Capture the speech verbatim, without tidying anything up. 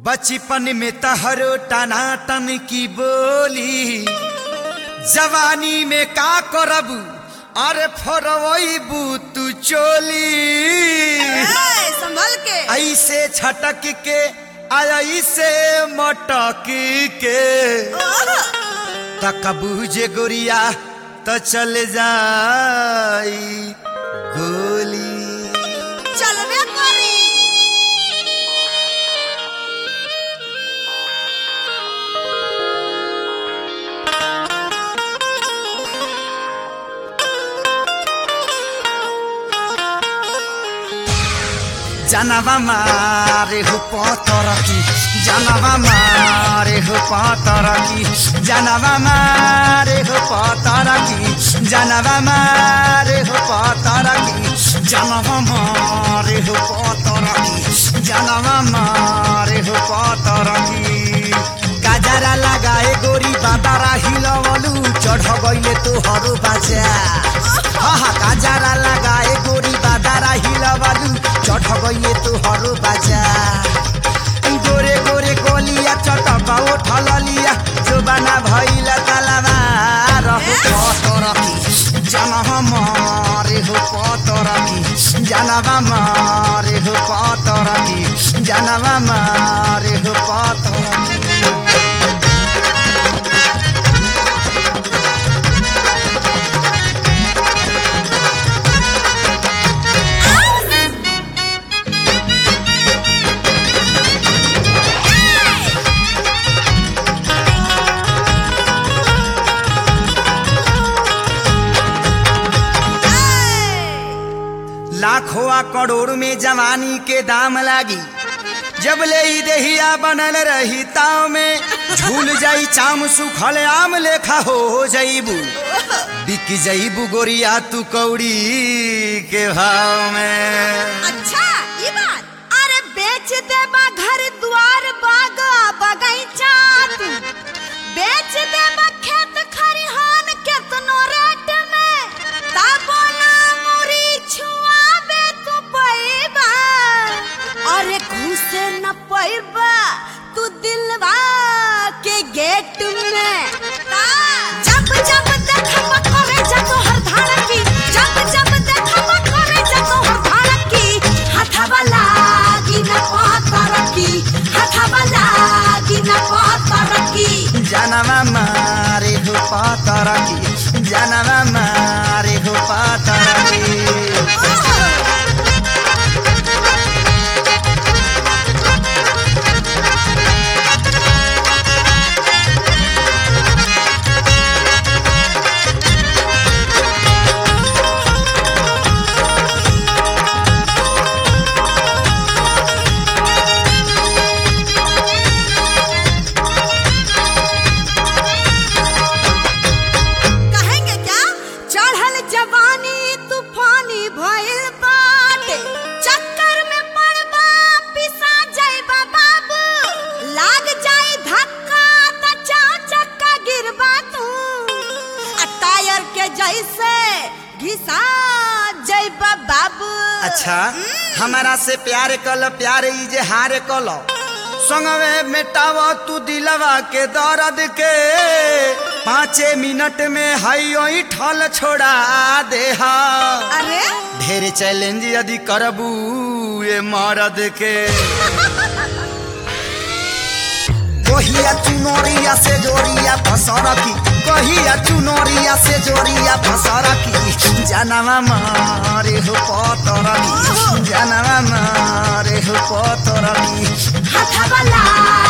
बचपन में तहरो टनाटन की बोली, जवानी में का करबू अरे फरवईबू तू चोली। संभल के ऐसे छटक के ऐसे मटक के तकबू जे गोरिया तो चल जाई गोली। चलबे करी जानवा मारे हो पतरकी, जानवा मारे हो पतरकी, जानवा मारे हो पतरकी, जानवा मारे हो पतरकी, जानवा मारे हो पतरकी, जानवा मारे हो पतरकी। गाजरा लगाए गोरी बाबारा हिलवलू, चढ़ गइले तोहरो बाजा। हा गाजरा लगाए गोरी बाबारा हिलवलू, चढ़ गइले तोहरो बाजा। गोरे गोरे कोलिया चटका उठल लिया, जोबाना भइला तलवार हो पतरकी, जानवा मारे हो पतरकी, जानवा मारे हो पतरकी, जानवा मारे हो पतरकी। लाखों करोड़ में जवानी के दाम लागी, जब ले ही देहिया बनल रही ताव में, झूल जाई चाम सुखल आम लेखा हो जाइबू, बिक जाइबू गोरिया तू कौड़ी के भाव में। अच्छा ये बात, अरे बेच देबा घर द्वार बाग बगीचा, तू बेच देबा खेत खरिहान केतनो रेट में, तबो ना मोरी छुआबे तू पैबा, अरे घुसे न पैबा तू दिलवा के गेट में। जब जब देखबा करे जतो हर धड़की, जब जब देखबा करे जतो हर धड़की, हाथवा लागी न पतरकी, हाथवा लागी न पतरकी। जानवा मारे हो पतरकी, जानवा मारे हो पतरकी। अच्छा हमारा से प्यार कल, प्यार इजे हार कल, संगवे मेटाव तू दिलवा के दर्द के, पाँचे मिनट में हई ठल छोड़ा दे। अरे ढेर चैलेंज यदि करबू ये मर्द के, कहिया चुनरिया से जोरिया फसरकी, कहिया चुनरिया से जोरिया फसरकी, जानवा मारे हो पतरकी, जानवा मारे हो पतरकी। हाथवा